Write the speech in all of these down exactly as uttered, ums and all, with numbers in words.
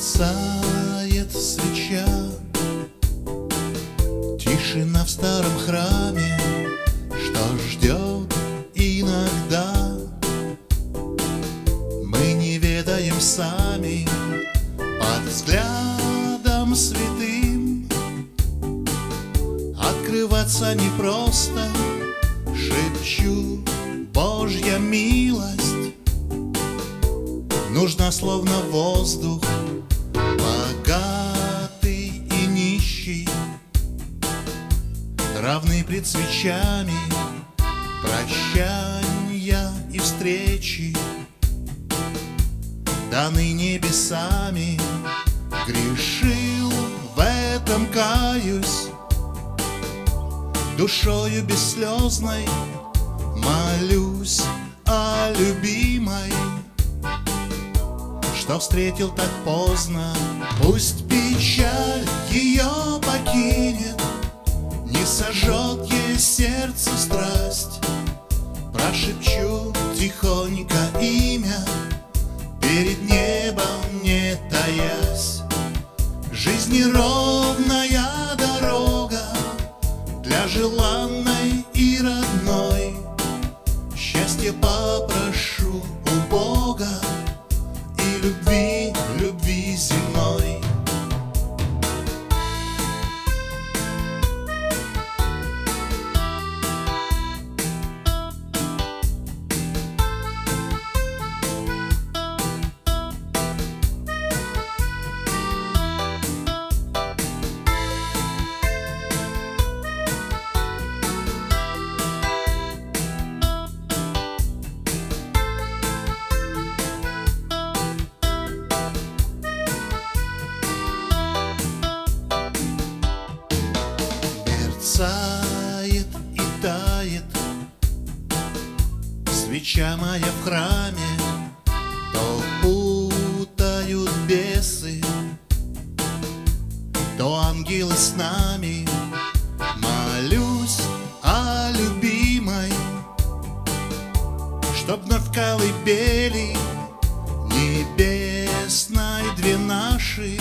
Мерцает свеча, тишина в старом храме, что ждет иногда. Мы не ведаем сами, под взглядом святым открываться непросто. Шепчу, Божья милость нужна, словно воздух, богатый и нищий равны пред свечами прощания и встречи, даны небесами. Грешил, в этом каюсь, душою бесслезной молюсь о любимой, что встретил так поздно. Пусть печаль ее покинет, не сожжет ей сердце страсть. Прошепчу тихонько имя, перед небом не таясь. Жизнь неровная дорога для желанной и родной. Счастье попрошу у Бога и любви, любви земной. Мерцает и тает свеча моя в храме, то путают бесы, то ангелы с нами. Молюсь о любимой, чтоб вновь в колыбели небесной две наши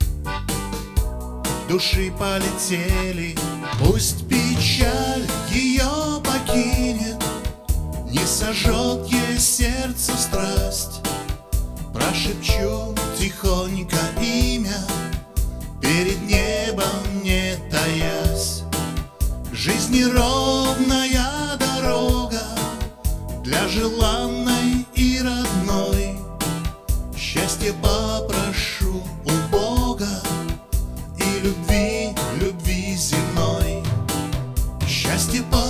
души полетели. Пусть печаль ее покинет, не сожжет ей сердце страсть. Прошепчу тихонько имя, перед небом не таясь. Жизнь неровная дорога для желанной и родной. Счастье попрошу у Бога и любви, любви земной. Счастье